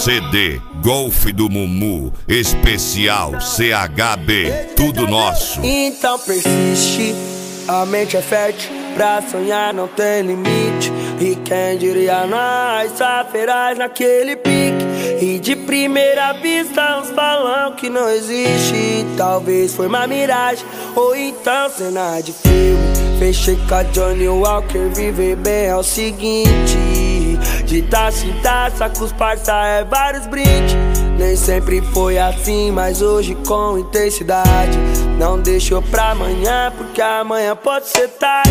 CD Golf do Mumu, especial CHB, tudo nosso. Então persiste, a mente é fértil, pra sonhar não tem limite. E quem diria nós, só feraz naquele pique. E de primeira vista uns falam que não existe. Talvez foi uma miragem, ou então cena de filme. Fechei com a Johnny Walker, viver bem é o seguinte: de taça em taça com os parça é vários brindes. Nem sempre foi assim, mas hoje com intensidade. Não deixou pra amanhã, porque amanhã pode ser tarde.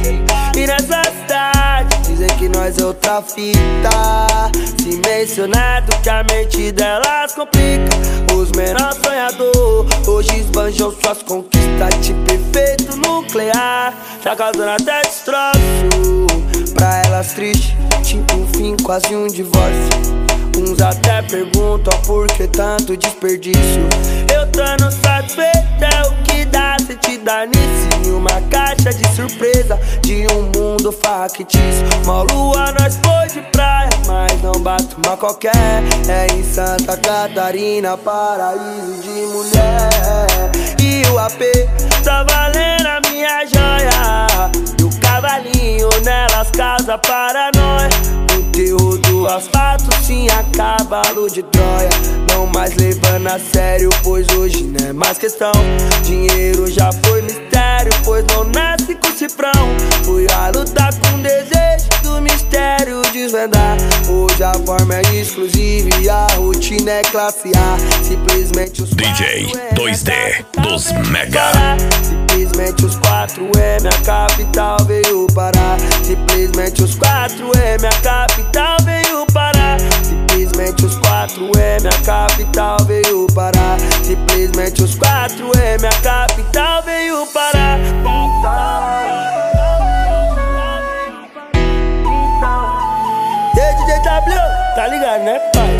E nessa cidade dizem que nós é outra fita. Se mencionado que a mente delas complica. Os menores sonhadores hoje esbanjam suas conquistas. Tipo efeito nuclear, já causando até destroço. Pra elas triste, tipo um fim, quase um divórcio. Uns até perguntam por que tanto desperdício. Eu tô no satisfeito, é o que dá se te dar nisso. Em uma caixa de surpresa de um mundo factício. Mó lua nós foi de praia, mas não bate uma qualquer. É em Santa Catarina, paraíso de mulher. E o AP tá valendo a minha joia. E o cavalinho nelas casa para nós. O terror do asfalto sim a cavalo de Troia. Não mais levando a sério, pois hoje não é mais questão. Dinheiro já foi mistério, pois não nasce com cifrão. Fui a lutar com desejo do mistério desvendar. Hoje a forma é exclusiva e a rotina é classe A. Simplesmente os DJ 2D dos Mega. Simplesmente os 4M, a capital veio parar. Simplesmente os 4M, a capital veio parar. Simplesmente os 4M, a capital veio parar. Simplesmente os 4M, a capital veio parar. E aí, DJ W, tá ligado, né, pai?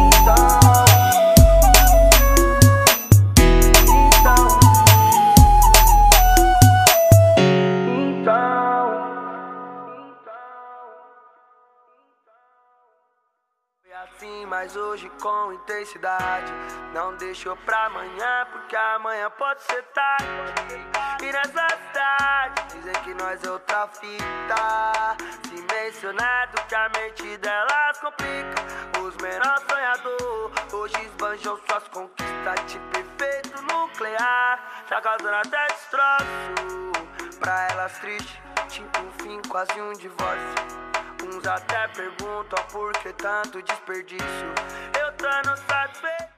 Assim, mas hoje com intensidade. Não deixou pra amanhã, porque amanhã pode ser tarde. E nessa cidade dizem que nós é outra fita. Se mencionado que a mente delas complica. Os menores sonhadores hoje esbanjam suas conquistas. Tipo efeito nuclear, já causando até destroço. Pra elas triste, tipo um fim, quase um divórcio. Uns até perguntam por que tanto desperdício. Eu tô no satisfeito.